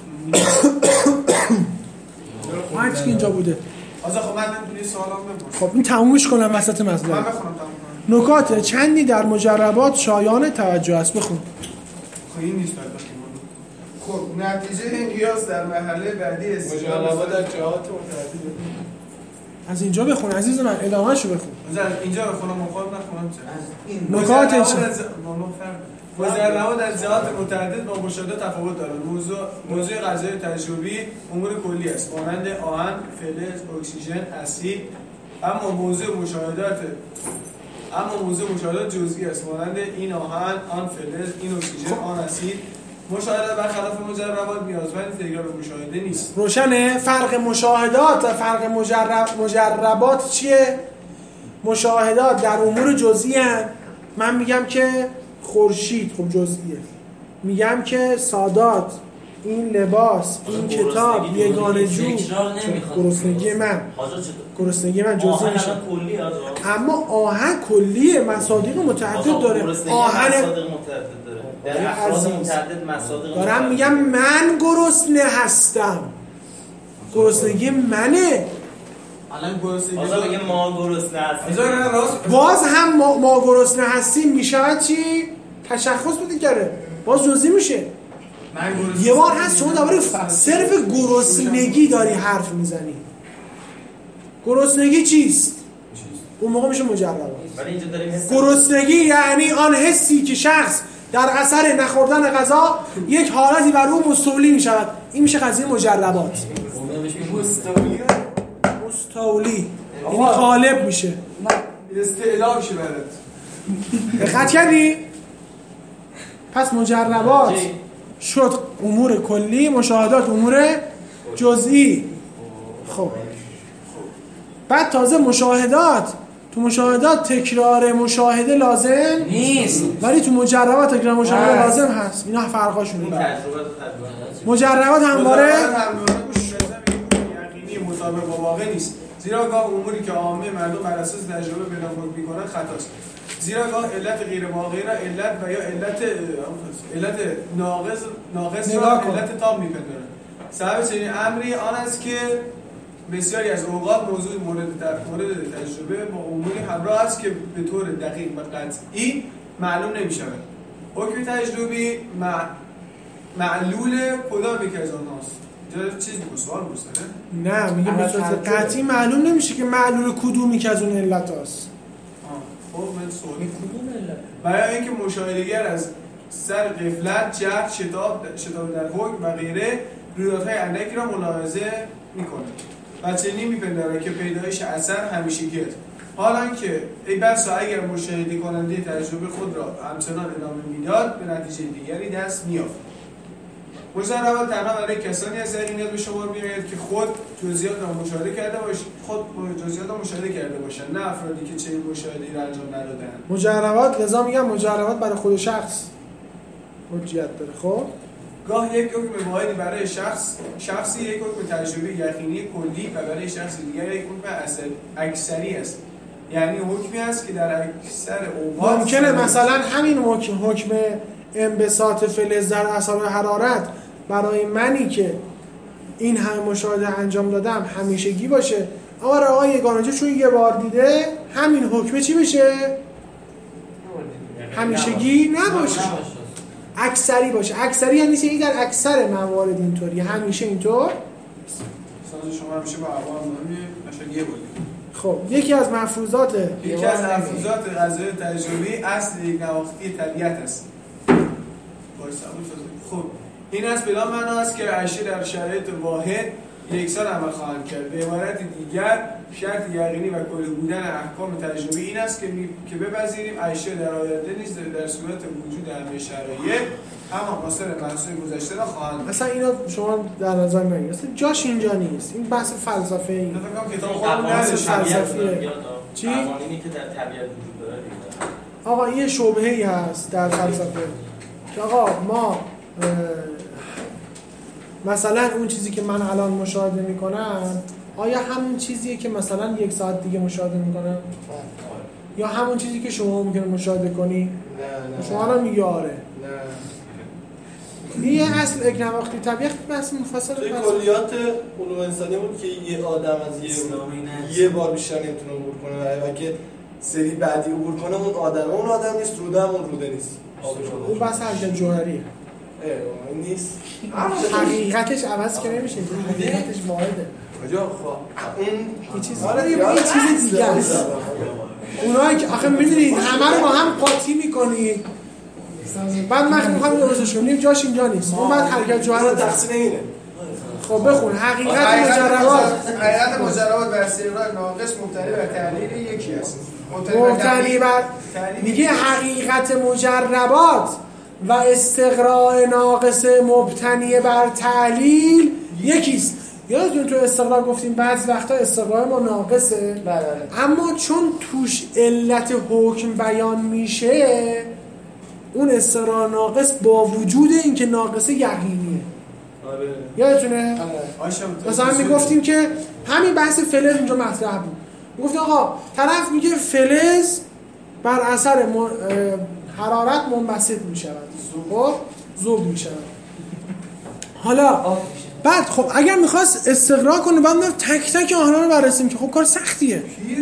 ما چی اینجا بوده؟ آزا خب من نمی‌دونی سوالام بپرس. خب این تمومش کنم وسط مطلب. من بخونم تموم. نکات چندی در مجربات شایان توجه است. بخون. خب این نیست بعد بخونم. خب نتیجه این قیاس در مرحله بعدی مجربات در جهات متعدد. از اینجا بخون عزیز من، ادامه‌شو بخون. اینجا بخونم مخاطب نخونم چه؟ نکات مجربات در جهات متعدد با مشاهده تفاوت دارند. موضوع موضوع قضیه تجربی امور کلی است، مانند آهن، فلز، اکسیژن، اسید. اما موضوع مشاهدات اما موضوع مشاهدات جزئی است، مانند این آهن، آن فلز، این اکسیژن، آن اسید. مشاهدات برخلاف مجربات نیازمند تکرار مشاهده نیست. روشنه؟ فرق مشاهدات و فرق مجرب مجربات چیه؟ مشاهدات در امور جزئی هستند. من میگم که خورشید خب جزئیه، میگم که سادات، این لباس، این کتاب، یگانه جو، گرسنگی من گرسنگی من جزئی میشه. اما آهن کلیه، مصادیق متعدد داره. آهن در افراد متعدد مصادیق دارم میگم من گرسنه هستم، گرسنگی منه. الان گرسنگی آزا بگه ما گرسنه هستیم، باز هم ما, ما گرسنه هستیم میشود چی؟ تشخص بده کرده، باز جزئی میشه. یه بار هست شما درباره صرف گرسنگی داری حرف میزنی. گرسنگی چیست؟ اون موقع میشه مجربات. گرسنگی یعنی آن حسی که شخص در اثر نخوردن غذا یک حالتی بر او مستولی میشود. این میشه قضیه مجربات. مستولی مستولی یعنی غالب میشه، استعلا میشه برات. دقت کردی؟ پس مجربات شد امور کلی، مشاهدات امور جزئی. خب بعد تازه مشاهدات، تو مشاهدات تکرار مشاهده لازم نیست، ولی تو مجربات تکرار مشاهده هست. لازم هست. اینا فرقاشونه. مجربات همواره یقینی مطابق با واقع نیست، زیرا گاه اموری که عامه مردم بر اساس تجربه بنا حکم می‌کنند خطاست. زیرا گاه علت غیر واقعی را علت و یا علت علت ناقص ناقص را علت تام می‌پندارند. سبب چنین امری آن است که بسیاری از اوقات موضوع مورد مورد تجربه با اموری همراه است که به طور دقیق و قطعی معلوم نمی‌شود. حکم تجربی مع... معلول کدام یک از آنهاست؟ اینجا چیز میگه سوال می‌کنه؟ نه میگه به صورت قطعی معلوم نمیشه که معلول کدومی که از اون علت هست. خب من سوالی کدوم علت؟ برای اینکه مشاهده‌گر از سر غفلت، جهل، شتاب شتاب در حکم و غیره رویدادهای اندکی را ملاحظه می‌کنه و چنین می‌پنداره که پیدایش اثر همیشگی است. حالا که ای بسا اگر مشاهده کننده تجربه خود را همچنان ادامه میداد به نتیجه دیگری دست می‌یافت. مجربات تنها برای کسانی از ذهنیت به شمار می‌آید که خود جزئیات را مشاهده کرده باشند، خود جزئیات را مشاهده کرده باشند، نه افرادی که چنین مشاهده‌ای را انجام ندادند. مجربات لذا میگم مجربات برای خود شخص حجیت داره. خب گاه یک حکم واحدی برای شخص شخصی یک حکم تجربی یقینی کلی و برای شخص دیگر یک حکم اکثری است. یعنی حکمی است که در اکثر اوقات ممکنه مثلا همین حکم حکم انبساط فلز در اثر حرارت برای منی که این همه مشاهده انجام دادم همیشگی باشه، اما برای آقای یگانه چون یه بار دیده همین حکمه چی بشه؟ همیشگی نباشه، اکثری باشه. اکثری یعنی چی؟ در اکثر موارد اینطوری، همیشه اینطور ساز شما همیشه با عوام مهمی نشه یه بودی. خب یکی از مفروضات یکی از مفروضات قضایی تجربی اصل یک نواختی طبیعت است. خب این است بلا معنا است که اشیاء در شرایط واحد یکسان عمل خواهند کرد. به عبارت دیگر شرط یقینی و کلی بودن احکام تجربی این است که می... که بپذیریم اشیاء در آینده نیز در صورت وجود همه شرایط اما مصدر محصول گذشته را خواهند. مثلا اینا شما در نظر نگیرید، اصلا جاش اینجا نیست. این بحث فلسفه ای. فکر کنم کتاب خودمون نداشت فلسفیه. چی؟ قوانینی که در طبیعت وجود داره دیگه. آقا یه شبهه‌ای هست در فلسفه که آقا ما مثلا اون چیزی که من الان مشاهده میکنم آیا همون چیزیه که مثلا یک ساعت دیگه مشاهده میکنم؟ یا همون چیزی که شما ممکنه مشاهده کنی؟ نه نه شما الان میگی آره. نه. یه اصل اکنواختی طبیعت بحث مفصل توی کلیات علوم انسانی بود که یه آدم از یه یه بار بیشتر نمیتونه عبور کنه و که سری بعدی عبور کنه اون آدم اون آدم نیست، روده هم اون روده نیست. اون بحث حرکت جوهریه. اه نیست. حقیقتش عوض که نمیشه. حقیقتش واحده. کجا خب این یه چیز یه چیز دیگه است. اونایی که آخه میدونید همه رو با هم قاطی میکنید بعد من میخوام درستش کنیم جاش اینجا نیست. اون بعد حرکت جوهر تقسیم اینه. خب بخون حقیقت مجربات حقیقت مجربات و استقرار ناقص مبتنی بر تعلیل یکی است. مبتنی بر میگه حقیقت مجربات و استقراء ناقص مبتنی بر تعلیل یکیست. یادتون تو استقراء گفتیم بعضی وقتا استقراء ما ناقصه، بله. اما چون توش علت حکم بیان میشه اون استقراء ناقص با وجود اینکه ناقصه یقینیه. آره. یادتونه؟ آره. مثلا میگفتیم که همین بحث فلز اونجا مطرح بود. میگفتیم آقا طرف میگه فلز بر اثر حرارت منبسط میشود، خب ذوب میشود. حالا بعد خب اگر میخواست استقراء کنه بعد ما تک تک آهنا رو بررسیم که خب کار سختیه،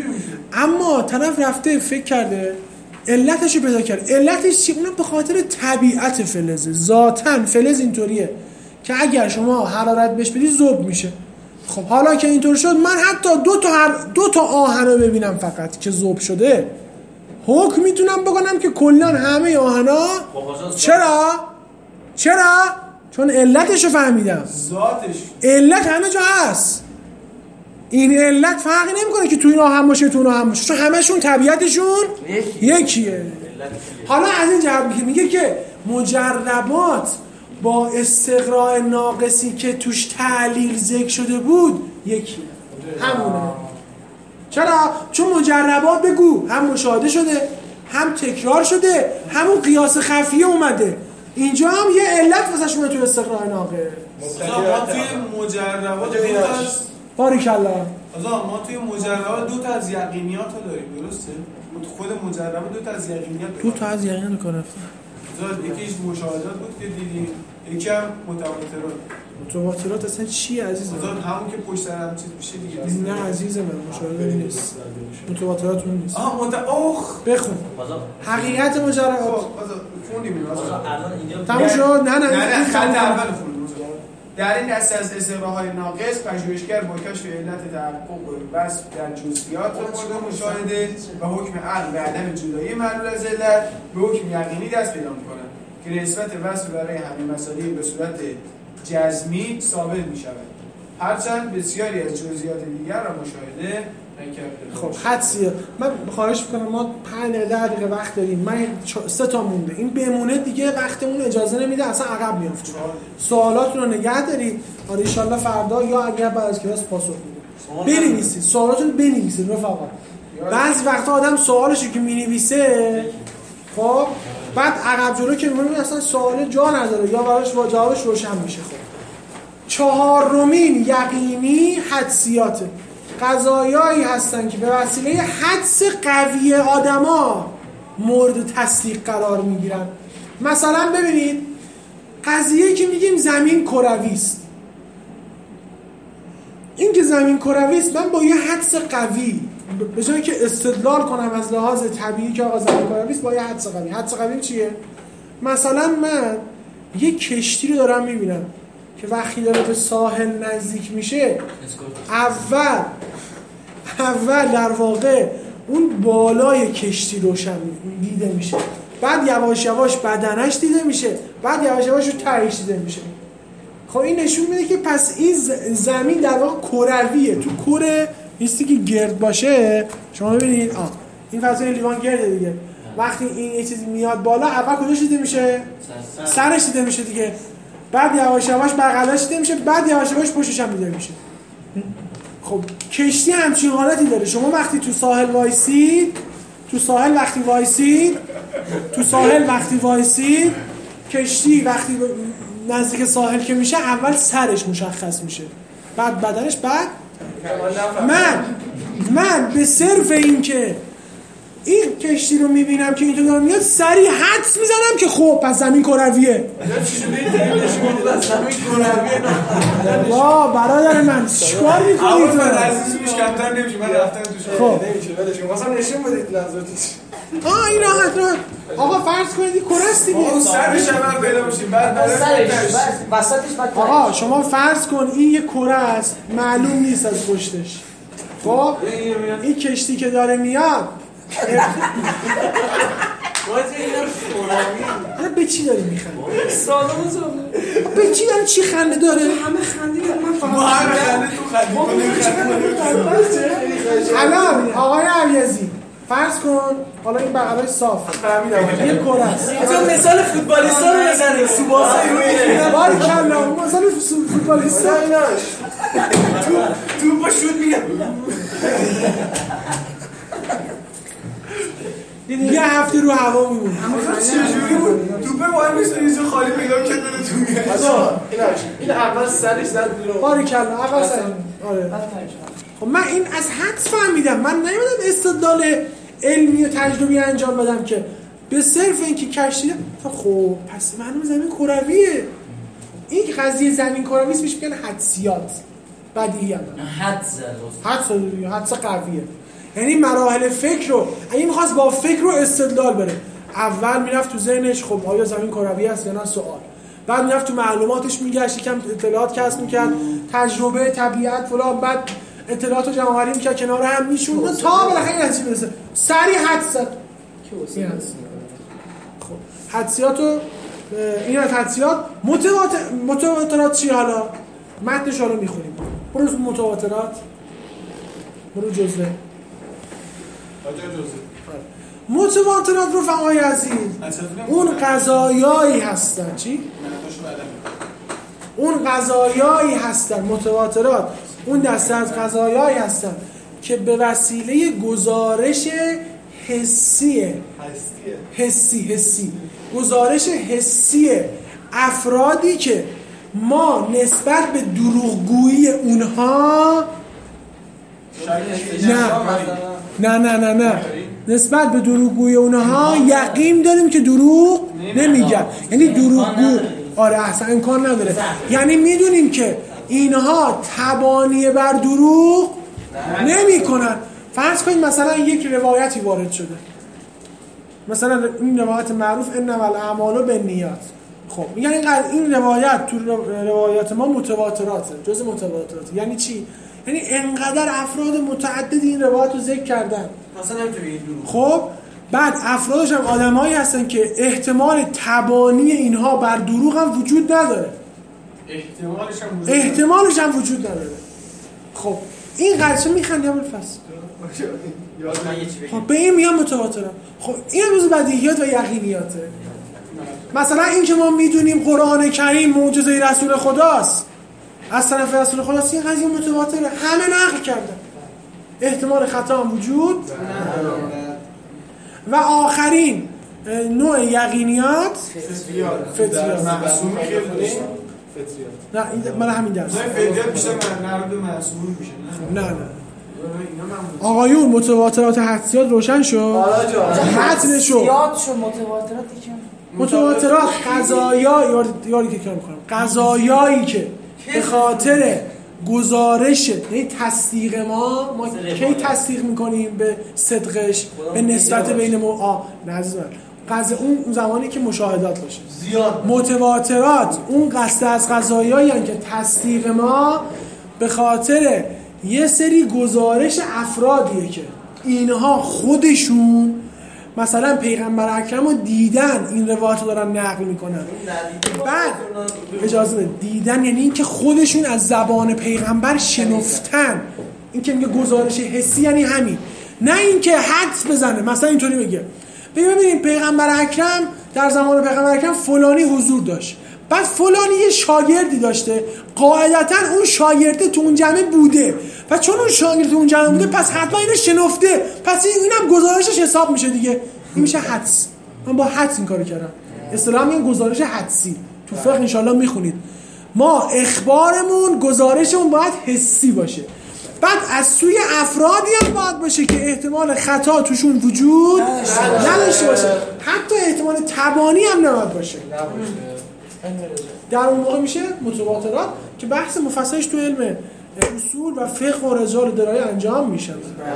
اما طرف رفته فکر کرده علتش رو پیدا کرد. علتش چی؟ اونم به خاطر طبیعت فلزه. ذاتاً فلز اینطوریه که اگر شما حرارت بهش بدی ذوب میشه. خب حالا که اینطور شد من حتی دو تا هر دو تا آهن رو ببینم فقط که ذوب شده حکم میتونم بکنم که کلا همه آهنا. چرا؟ چرا؟ چون علتش رو فهمیدم. ذاتش علت همه جا هست. این علت فرقی نمیکنه که تو این آهن باشه تو اون آهن باشه، چون همشون طبیعتشون یکیه. حالا از این جهت میگه میگه که مجربات با استقراء ناقصی که توش تعلیل ذکر شده بود یکیه، همونه. چرا؟ چون مجربات بگو هم مشاهده شده هم تکرار شده همون قیاس خفیه اومده. اینجا هم یه علت واسه شما تو استقراء ناقص. ما توی مجربات دو تا از بارک الله. آقا ما توی مجربات دو تا از یقینیات رو داریم، درسته؟ تو خود مجربات دو تا از یقینیات دو تا از یقینیات کار رفتن. زاد یکیش مشاهدات بود که دیدیم، یکی هم متواترات. متواترات اصلا چیه عزیزم؟ زاد همون که پشت سر هم چیز میشه دیگه. نه عزیز من مشاهده نیست. متواترات اون نیست. آها مت اوخ بخون. حقیقت مجربات. خب خوندیم الان اینجا تموم شد. نه نه نه خط اول خوندیم. در این دسته از استقراءهای ناقص پژوهشگر با کشف علت تحقق بس در جزئیات مورد مشاهده و حکم عقل به عدم جدایی معلول از علت به حکم یقینی دست پیدا می‌کند که نسبت وصف برای همه مسائل به صورت جزمی ثابت می‌شود، هرچند بسیاری از جزئیات دیگر را مشاهده نکرده. خب حدسیه. من خواهش می‌کنم ما پنج دقیقه وقت داریم، من سه تا مونده، این بمونه دیگه وقتمون اجازه نمیده، اصلا عقب میافتیم. سوالاتون رو نگه دارید، آره ان شاءالله فردا یا اگر بعد از کلاس پاسخ میدید بنویسید، سوالاتون رو بنویسید رفقا. بعضی وقتا آدم سوالشو که مینویسه خب بعد عقب جلو که می‌بینه اصلا سوال جا نداره یا براش جوابش روشن میشه. خب چهارمین یقینی حدسیاته. قضایایی هستن که به وسیله حدس قوی آدما مورد تصدیق قرار میگیرن. مثلا ببینید قضیه‌ای که میگیم زمین کروی است، این که زمین کروی است من با یه حدس قوی به جایی که استدلال کنم از لحاظ طبیعی که آقا زمین کروی است با یه حدس قوی. حدس قوی چیه؟ مثلا من یه کشتی رو دارم میبینم که وقتی داره به ساحل نزدیک میشه اول اول در واقع اون بالای کشتی روشن دیده میشه، بعد یواش یواش بدنش دیده میشه، بعد یواش یواش رو تهش دیده میشه. خب این نشون میده که پس این زمین در واقع کرویه. تو کره نیستی که گرد باشه. شما ببینید آه این فضای لیوان گرده دیگه. وقتی این یه چیزی میاد بالا اول کجاش دیده میشه؟ سرش دیده میشه دیگه، بعد یواش یواش بغلش دیده میشه، بعد یواش یواش پشتش هم دیده میشه. خب کشتی همچین حالتی داره. شما وقتی تو ساحل وایسید تو ساحل وقتی وایسید تو ساحل وقتی وایسید کشتی وقتی نزدیک ساحل که میشه اول سرش مشخص میشه، بعد بدنش، بعد من من به صرف این که این کشتی رو میبینم که اینطور میاد سریع حدس میزنم که خب پس زمین کرویه. وا برادر من چیکار میکنی تو؟ عزیز میش کمتر نمیشه. من رفتم توش خب نمیشه ولش کن. مثلا نشون بدید نظرتش. آه این راحت راحت آقا فرض کنید کره است دیگه. اون سرش هم پیدا میشیم بعد سرش وسطش بعد آقا شما فرض کن این یه کره است معلوم نیست از پشتش. خب این کشتی که داره میاد به چی داری میخنده؟ سالم سالم به چی داری چی خنده داره؟ همه خندیدن من هم خنده تو خنده الان آقای عویزی فرض کن حالا این بغلای صاف فهمیدم یه کره است تو مثال فوتبالیستا رو بزنید سوباسای روی باری کلا مثلا فوتبالیستا تو تو با شوت میگم یه هفته رو هوا میمونه چجوری بود توپه باید میشه اینجا خالی پیدا کرد بره تو میاد این اول سرش زد بیرون باری کلا اول سر آره خب من این از حدس فهمیدم من نمیدونم استدلال علمی و تجربی انجام بدم که به صرف اینکه کشیدم خب پس معلوم زمین کرویه این قضیه زمین کروی است میشه میگن حدسیات بدیهی هم حدس حدس حدس قویه یعنی مراحل فکر رو اگه می‌خواست با فکر رو استدلال بره اول میرفت تو ذهنش خب آیا زمین کروی است یا نه سوال بعد میرفت تو معلوماتش میگشت یکم اطلاعات کسب میکرد تجربه طبیعت فلان بعد اطلاعات رو جمع آوری میکرد کنار هم میشوند تا بالاخره این نتیجه برسه سریع حدس زد این هست خب حدسیاتو این از حدسیات متواتر متواترات چی حالا متنش رو میخونیم برو متواترات برو جزوه آجا جزوه متواترات رفقای عزیز اون قضایایی هستن چی؟ اون قضایایی هستن متواترات اون دسته از قضایایی هستن که به وسیله گزارش حسیه حسی حسی گزارش حسی افرادی که ما نسبت به دروغگویی اونها نه نه نه نه نه نسبت به دروغگویی اونها یقین داریم که دروغ نمیگن یعنی دروغگو آره اصلا امکان نداره یعنی میدونیم که اینها تبانی بر دروغ نمیکنن فرض کنید مثلا یک روایتی وارد شده مثلا این روایت معروف انما الاعمال بالنیات خب میگن این روایت تو روایات ما متواتراته جز متواتراته یعنی چی یعنی انقدر افراد متعددی این روایت رو ذکر کردن مثلا نمیتونی این دروغ خب بعد افرادش هم آدمایی هستن که احتمال تبانی اینها بر دروغ هم وجود نداره احتمالش هم وجود احتمالش هم وجود نداره خب این قضیه میخنده اول فصل خب به این میان متواتره خب این روز بدیهیات و یقینیاته مثلا این که ما میدونیم قرآن کریم معجزه رسول خداست از طرف رسول خداست این قضیه متواتره همه نقل کردن احتمال خطا هم وجود و آخرین نوع یقینیات فطریات معصوم که بودیم نه این من همین درس فطریات بیشتر مربوط به معصوم میشه نه نه آقایون متواترات حدسیات روشن شد متنش شد حدسیات شو متواترات یکم متواترات قضایا یاری که کار می‌کنم قضایایی که به خاطر گزارش یعنی تصدیق ما ما کی تصدیق میکنیم به صدقش به نسبت بین ما آ نظر قضا اون زمانی که مشاهدات باشه زیاد متواترات اون قصد از قضایایی هستند که تصدیق ما به خاطر یه سری گزارش افرادیه که اینها خودشون مثلا پیغمبر اکرم رو دیدن این روایت رو دارن نقل میکنن بعد اجازه بده دیدن یعنی این که خودشون از زبان پیغمبر شنفتن این که میگه گزارش حسی یعنی همین نه این که حدس بزنه مثلا اینطوری بگه ببینید پیغمبر اکرم در زمان پیغمبر اکرم فلانی حضور داشت بعد فلانی یه شاگردی داشته قاعدتا اون شاگرده تو اون جمع بوده و چون اون شاگرد تو اون جمع بوده پس حتما اینو شنفته پس اینم گزارشش حساب میشه دیگه این میشه حدس من با حدس این کارو کردم اصطلاحا میگن گزارش حدسی تو فقه ان شاءالله میخونید ما اخبارمون گزارشمون باید حسی باشه بعد از سوی افرادی هم باید باشه که احتمال خطا توشون وجود نداشته باشه حتی احتمال تبانی هم نباید باشه در اون موقع میشه متواترات که بحث مفصلش تو علم اصول و فقه و رجال درایه انجام میشه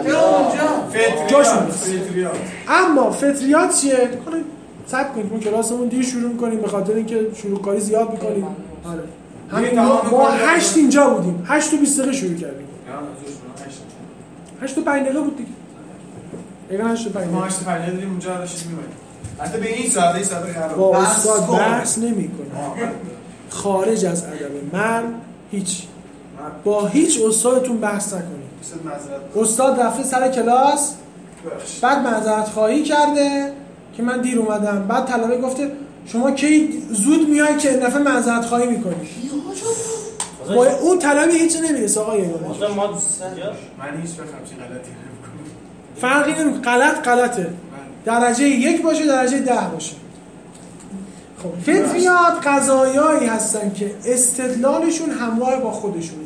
جاشون فطریات اما فطریات چیه؟ صبر کنید ما کلاسمون دیر شروع میکنیم به خاطر اینکه شروع کاری زیاد میکنیم آره همین ما هشت اینجا بودیم هشت و بیست دقیقه شروع کردیم هشت و پنج دقیقه بود دیگه اگر هشت و پنج ما هشت و پنج دقیقه داریم اونجا داشتیم میباییم حتی به این ساعته این ساعته خراب با استاد بحث نمی کنیم خارج از ادب من هیچ با هیچ استادتون بحث نکنید. استاد رفته سر کلاس بعد معذرت خواهی کرده که من دیر اومدم، بعد طلبه گفته شما کی زود میای که این دفعه معذرت خواهی میکنی. با اون طلبه هیچ نمیرسه آقا. یعنی ما دوست من هیچ وقت همچین غلطی نمیکنم. فرقی نمیکنه، غلط غلطه. درجه یک باشه درجه ده باشه. خب فطریات قضایایی هستن که استدلالشون همراه با خودشونه.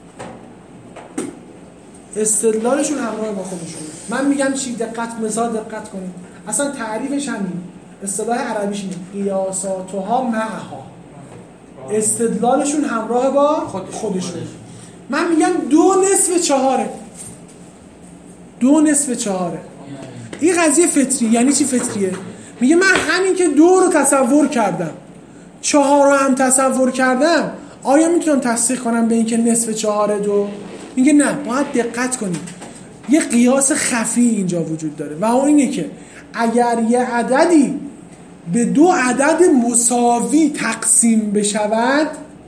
استدلالشون همراه با خودشونه. من میگم چی؟ دقت مثال دقت کنید. اصلا تعریفش همین. اصطلاح عربیش اینه. قیاساتها معها. استدلالشون همراه با خودشونه. من میگم دو نصف چهاره. دو نصف چهاره. این قضیه فطری. یعنی چی فطریه؟ میگه من همین که دو رو تصور کردم چهار رو هم تصور کردم، آیا میتونم تصدیق کنم به این که نصف چهاره دو؟ میگه نه، باید دقت کنید. یه قیاس خفی اینجا وجود داره و اون اینه که اگر یه عددی به دو عدد مساوی تقسیم بشود،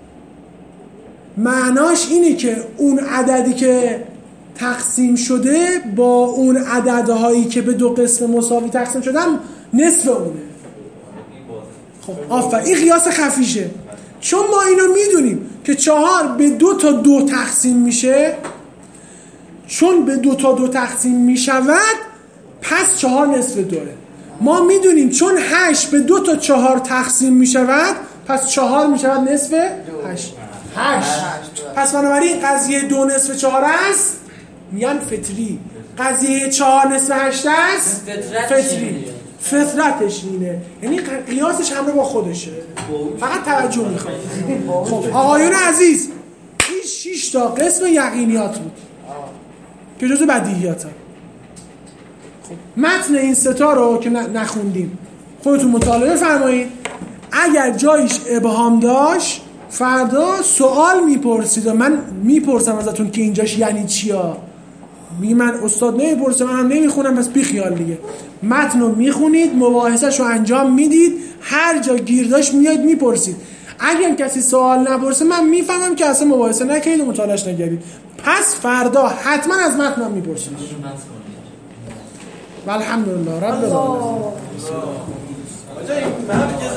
معناش اینه که اون عددی که تقسیم شده با اون عددهایی که به دو قسم مساوی تقسیم شدن نصف اونه. خب آفر این قیاس خفیشه. چون ما اینو میدونیم که چهار به دو تا دو تقسیم میشه، چون به دو تا دو تقسیم میشود پس چهار نصف دوه. ما میدونیم چون هشت به دو تا چهار تقسیم میشود پس چهار میشود نصف هشت. هشت. پس بنابراین قضیه دو نصف چهار است میگن فطری، قضیه چهار نصف هشت است فطری. فطرتش اینه، یعنی قیاسش همراه با خودشه. فقط توجه میخوام. خب آقایون عزیز، این شش تا قسم یقینیات بود که جزو بدیهیات هم. خب متن این ستا رو که نخوندیم خودتون مطالعه فرمایید. اگر جایش ابهام داشت فردا سوال میپرسید و من میپرسم ازتون که اینجاش یعنی چیا. میگه من استاد نمیپرسه، من هم نمیخونم، پس بی خیال دیگه. متن رو میخونید، مباحثش رو انجام میدید، هر جا گیر داشت میاد میپرسید. اگر کسی سوال نپرسه من میفهمم که اصلا مباحثه نکردید و مطالعهش نکردید. پس فردا حتما از متن هم میپرسید. والحمدلله رب العالمین.